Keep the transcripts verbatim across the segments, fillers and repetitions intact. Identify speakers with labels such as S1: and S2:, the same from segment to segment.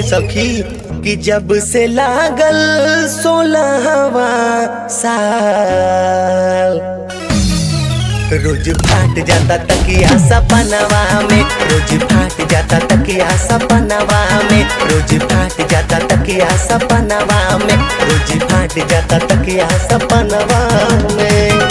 S1: सखी कि जब से लागल सोलहवा साल रोज फाट जाता तकिया सपनवा में, रोज फाट जाता तकिया सपनवा में, रोज फाट जाता तकिया सपनवा में, रोज फाट जाता तकिया सपनवा में।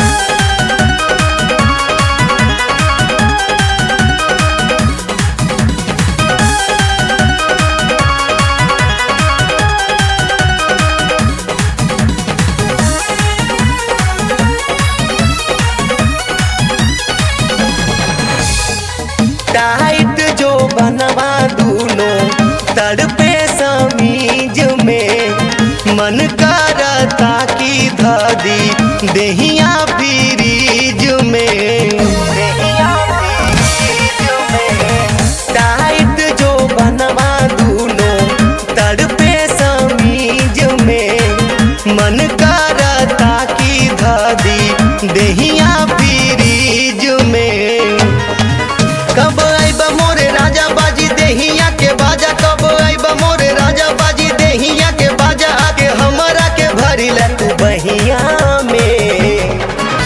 S1: टाइट जो बनवा दूनो तड़पे समीज में, मन करता की धादी देहिया फ्रीज में, देहिया फ्रीज में। टाइट जो बनवा दूनो तड़पे समीज में, मन करता की धादी देहिया फ्रीज में। कब आइबा मोरे राजा बाजी देहिया के बाजा, कब आइबा मोरे राजा बाजी देहिया के बाजा, आके हमरा के भरी ला तू बहिया में।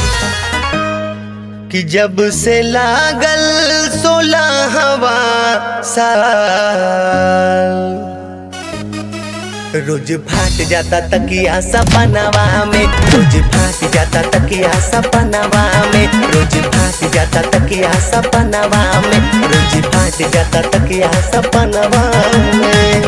S1: कि जब से लागल सोलहवा साल रोज फाट जाता तकिया सपनवा में, रोज फाट जाता तकिया सपनवा में, रोज फाट जाता तकिया सपनवा में, रोज फाट जाता तकिया सपनवा में।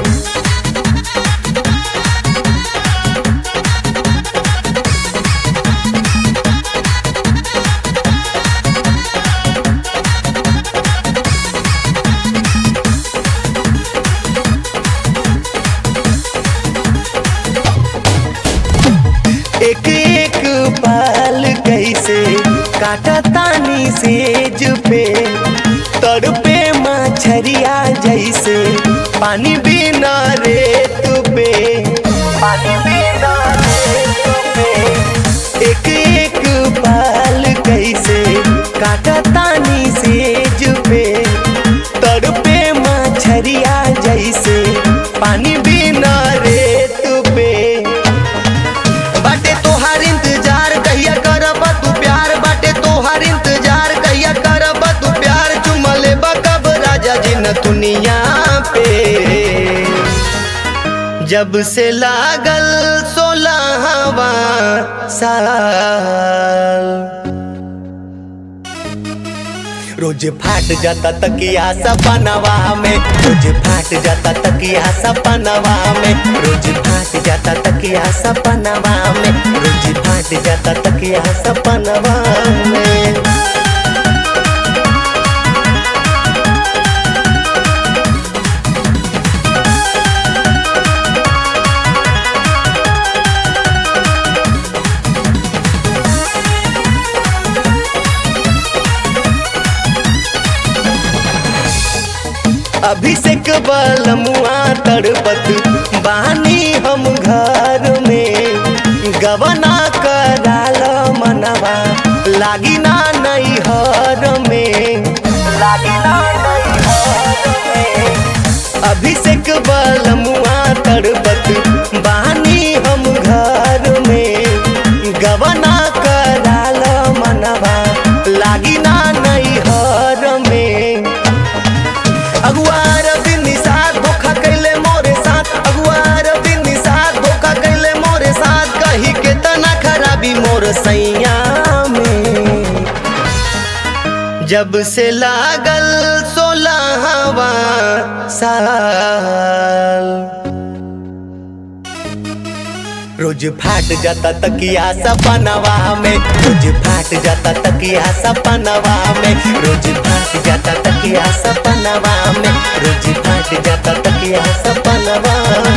S1: एक एक पल कैसे काटा तानी सेज पे, तड़पे मछरिया जैसे पानी बिना रेत पे, पानी बिना रेत पे। एक एक पल कैसे काटा तानी सेज पे, तड़पे मछरिया जैसे पानी बिना रेत पे। बाटे तोहार इंतजार कहिया करब तू प्यार, बाटे तोहार इंतजार कहिया करब तू प्यार, चुमले बकब राजा जी न दुनिया पे। जब से लागल सोलहवा साल रोज फाट जाता तकिया सपनवा में, रोज फाट जाता तकिया सपनवा में, रोज फाट जाता तकिया सपनवा में, रोज फाट जाता तकिया सपनवा में। अभिषेक बलमुआ तड़पत बानी हम घर में, गवना कराल मनवा लागी ना नैहर में, लागी ना नैहर में। अभिषेक बलमुआ तड़पत बानी हम घर में, गवना कराल मनवा लागी ना नैहर में। अगुआर बिन साथ धोखा कैले मोरे साथ, अगुआर बिन साथ धोखा कैले मोरे साथ, कही के तना खराबी मोर सैया में। जब से लागल सोलहवा साल रोज फाट जाता तकिया सपनवा में, रोज फाट जाता तकिया सपनवा में, रोज फाट जाता तकिया सपनवा में, रोज फाट जाता तकिया सपनवा